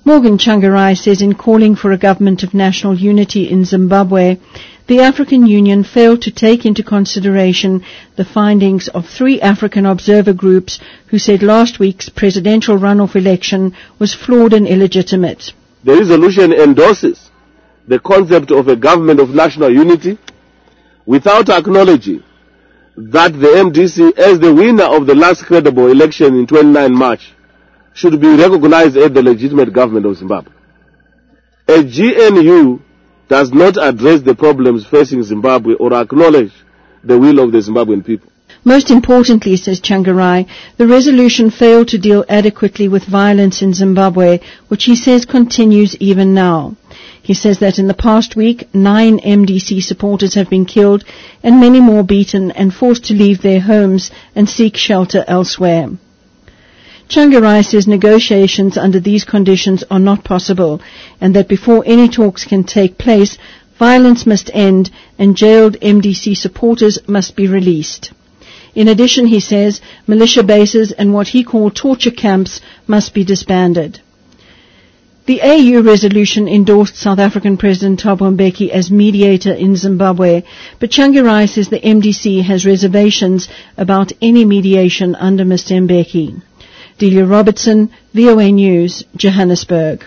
Morgan Tsvangirai says in calling for a government of national unity in Zimbabwe, the African Union failed to take into consideration the findings of 3 African observer groups who said last week's presidential runoff election was flawed and illegitimate. The resolution endorses the concept of a government of national unity without acknowledging that the MDC, as the winner of the last credible election in 29 March, should be recognized as the legitimate government of Zimbabwe. A GNU does not address the problems facing Zimbabwe or acknowledge the will of the Zimbabwean people. Most importantly, says Tsvangirai, the resolution failed to deal adequately with violence in Zimbabwe, which he says continues even now. He says that in the past week, 9 MDC supporters have been killed and many more beaten and forced to leave their homes and seek shelter elsewhere. Tsvangirai says negotiations under these conditions are not possible and that before any talks can take place, violence must end and jailed MDC supporters must be released. In addition, he says, militia bases and what he called torture camps must be disbanded. The AU resolution endorsed South African President Thabo Mbeki as mediator in Zimbabwe, but Tsvangirai says the MDC has reservations about any mediation under Mr. Mbeki. Delia Robertson, VOA News, Johannesburg.